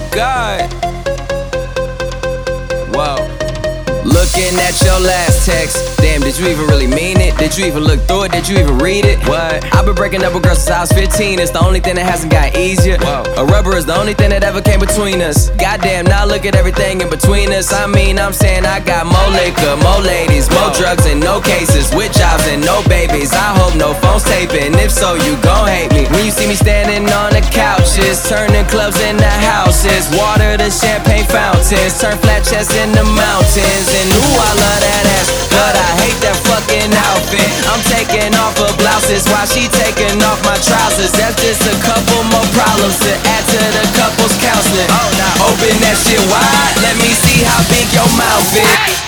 God. Whoa. Looking at your last text. Damn, did you even really mean it? Did you even look through it? Did you even read it? What? I've been breaking up with girls since I was 15. It's the only thing that hasn't got easier. Whoa. A rubber is the only thing that ever came between us. Goddamn, now look at everything in between us. I mean, I'm saying I got more liquor, more ladies, more drugs and no cases, with jobs and no babies. I hope no phones taping. If so, you gon' hate me. When you see me standing on the couches, turning clubs into houses, water to champagne fountains, turn flat chests into mountains. And ooh, I love that ass, but I hate that fucking outfit. I'm taking off her blouses while she taking off my trousers. That's just a couple more problems to add to the couple's counseling. Open that shit wide, let me see how big your mouth is.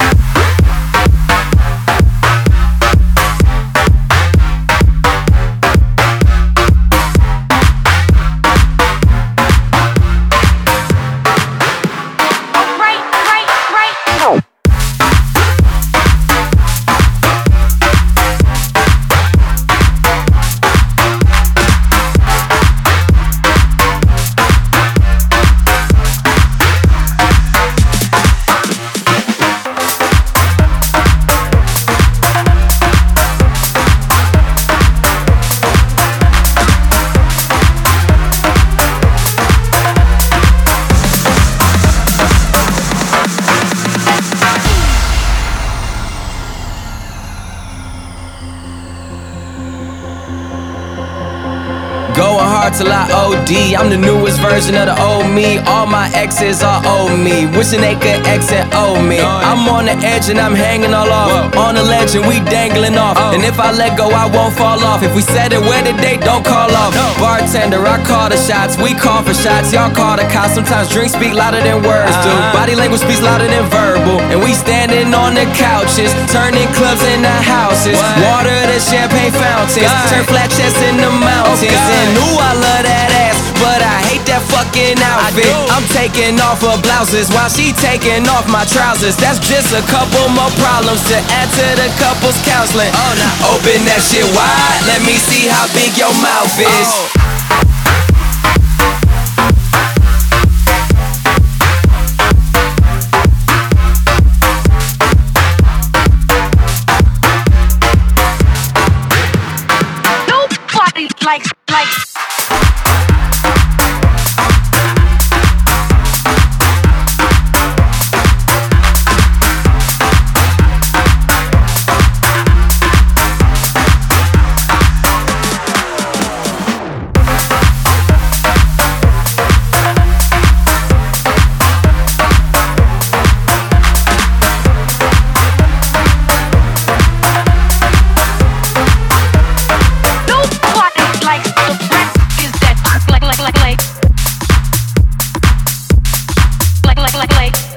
Going hard till I OD. I'm the newest version of the old me. All my exes are old me, wishing they could exit old me. I'm on the edge and I'm hanging all off. On the ledge and we dangling off. And if I let go, I won't fall off. If we set it where the date, don't call off. Bartender, I call the shots. We call for shots, y'all call the cops. Sometimes drinks speak louder than words do. Body language speaks louder than verbal. And we standing on the couches, turning clubs into houses, water to champagne fountains, turn flat chests into mountains. And ooh, I love that ass, but I hate that fucking outfit. I'm taking off her blouses while she taking off my trousers. That's just a couple more problems to add to the couple's counseling. Open that shit wide, let me see how big your mouth is. Nobody likes like